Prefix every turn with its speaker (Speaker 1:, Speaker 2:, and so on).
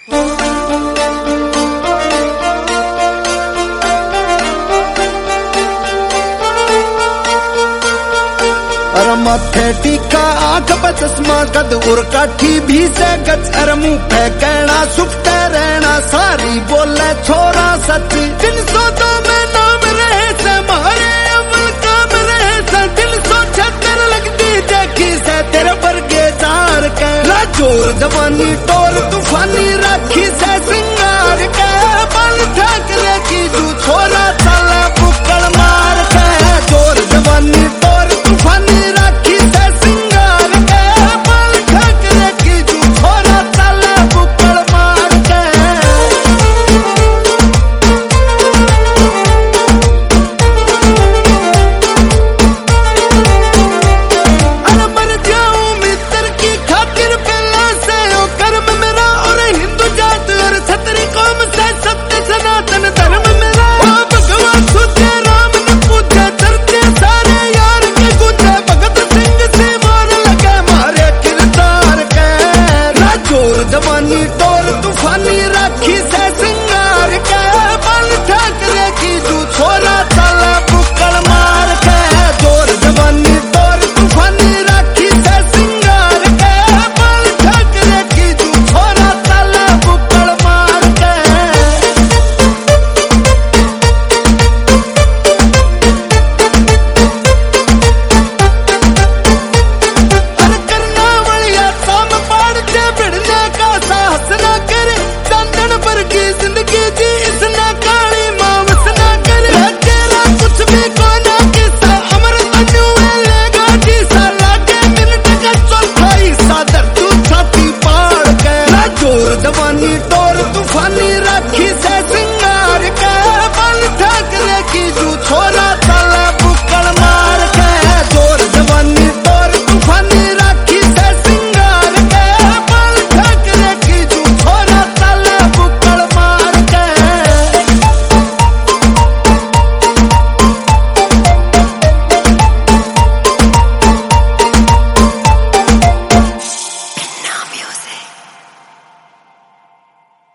Speaker 1: माथे टीका आंख पे चश्मा कद उर काठी भी से गच अर मुंह पे कहना सुखते रहना सारी बोले छोरा सच 302 में नाम रहे से मारे अमल काम रहे से 376 लगती देखी से तेरे वर्गे जार के राजोर जवानी टोर तूफानी राखी से सिंगार के बल ठाकरे की तू छोरा चला बुक्कड़ मार के जोर जवानी टोर तूफानी जवानी टोर तूफानी राखी से सिंगार के बल ठाकरे की तू छोरा चला बुक्कड़ मार के जोर जवानी टोर तूफानी राखी से सिंगार के बल ठाकरे की तू छोरा चला बुक्कड़ मार के अरे करना वलिया साम पाड़ के भिड़ने हंसना कर चंदन पर की जिंदगी जी इसना काली मावस ना कर तेरा कुछ भी कोना किस्सा अमर तन्यू लेगा जीसा लागे मिनट का चौथा हिस्सा दर्द छाती पाड़ के जोर जवानी टोर तूफानी